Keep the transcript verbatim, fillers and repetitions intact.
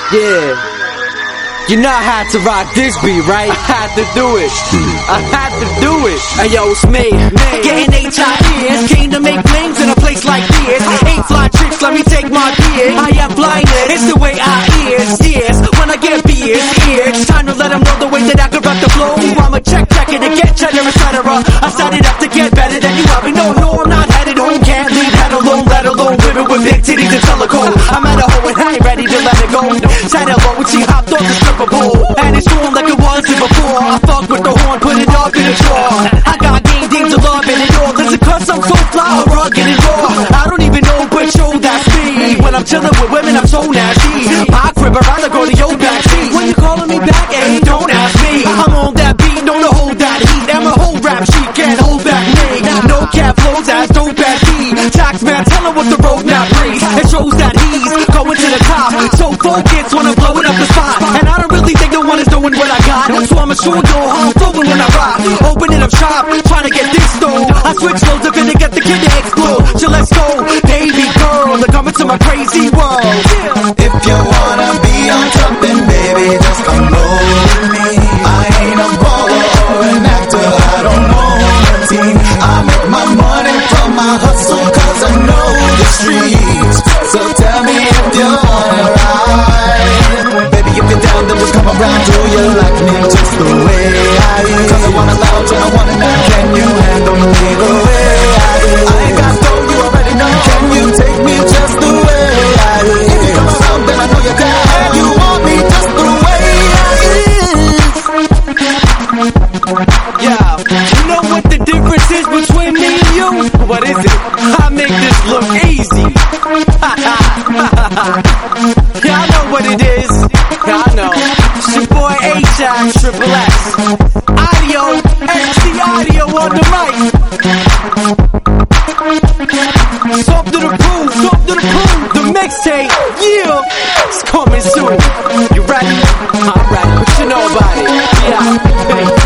Yeah. You know I had to rock this beat, right? I had to do it. I had to do it. Hey yo, it's me. Getting H I E's. Came to make flames in a place like this. Ain't fly tricks, let me take my gear. I am blinded, it's the way I is. Yes, when I get beers, ears. Time to let them know the way that I can rock the flow. I'm a check checker to get cheddar, et cetera. I started up to get better than you ever know. No, I'm not headed home. Can't leave head alone, let alone women with big titties and telecom. I'm at a hoe and I ain't ready to let it go. Said hello when she hopped off the stripper pole. And it's going like it was before. I fuck with the horn, put it up in the drawer. I got game days of love in it all. Listen, cause I'm so fly, rugged and raw. I don't even know, but yo, that's me. When I'm chilling with women, I'm so nasty. My crib, I'd rather go to your backseat. When you calling me back, hey, don't ask me. I'm on that beat, known to hold that heat. And my whole rap sheet can't hold back me. No cap flows, ass dope back heat. Tax man, tell him what the road now brings. It shows that he's going to the top. So focused when I'm blowing up the spot. And I don't really think no one is doing what I got. So I'm a sure door, I'm flowing when I rock. Opening up shop, trying to get this stole. I switch flows, I'm gonna get the kid to explode. So let's go, baby girl, they're coming to my crazy world. If you wanna be on top, then baby, just come roll with me. I ain't a baller or an actor, I don't own a team. I make my money from my hustle, cause I know the streets. So tell me if you wanna ride. Baby, if you're down, then just come around. Do you like me just the way I am? Cause I wanna lounge and I wanna now. Can you handle me the way I am? I ain't got to, you already know. Can you take me just the way I am? If you come around, then I know you're down. And you want me just the way I am. Yeah, you know what the difference is between me and you? What is it? I make this look easy. Y'all know what it is. Y'all know. It's your boy H I Triple X. Audio, M C Audio on the mic. Something to prove, something to prove. The mixtape, yeah, it's coming soon. You ready? I'm ready. What you know about it? Yeah.